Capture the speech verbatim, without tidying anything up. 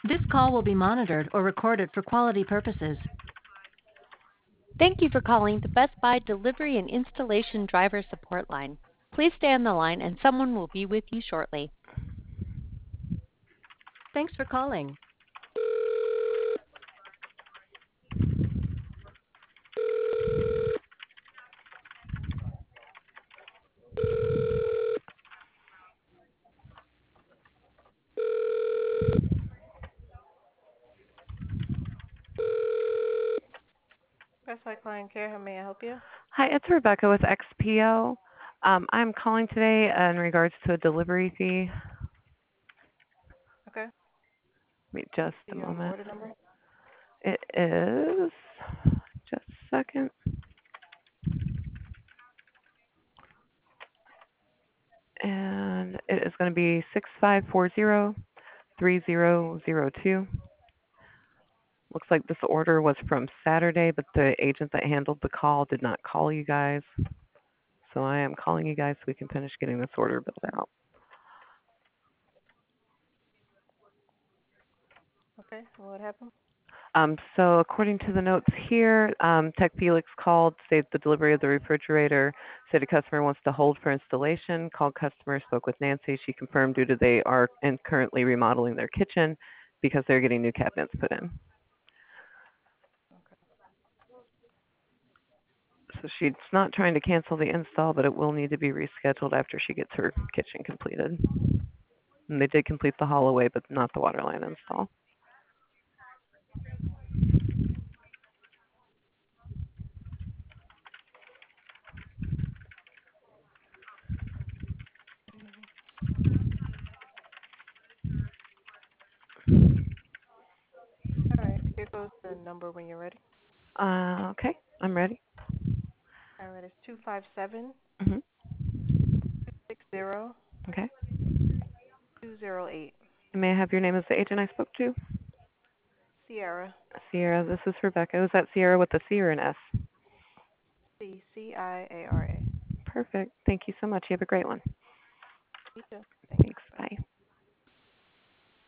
This call will be monitored or recorded for quality purposes. Thank you for calling the Best Buy Delivery and Installation Driver Support Line. Please stay on the line and someone will be with you shortly. Thanks for calling. Best Buy Client Care, how may I help you? Hi, it's Rebecca with X P O. Um, I'm calling today in regards to a delivery fee. Okay. Wait just Do a you have the moment. order number? It is, just a second. And it is going to be six five four zero three zero zero two. Looks like this order was from Saturday, but the agent that handled the call did not call you guys. So I am calling you guys so we can finish getting this order built out. Okay. What happened? Um, so according to the notes here, um, Tech Felix called, stated the delivery of the refrigerator, said a customer wants to hold for installation, called customer, spoke with Nancy. She confirmed due to they are in currently remodeling their kitchen because they're getting new cabinets put in. So she's not trying to cancel the install, but it will need to be rescheduled after she gets her kitchen completed. And they did complete the hallway, but not the water line install. All right. Here goes the number when you're ready. Uh, okay, I'm ready. All right. It's two five seven Mm-hmm. six zero Okay. two zero eight. And may I have your name as the agent I spoke to? Sierra. Sierra, this is Rebecca. Was that Sierra with a C or an S? C C I A R A. Perfect. Thank you so much. You have a great one. You too.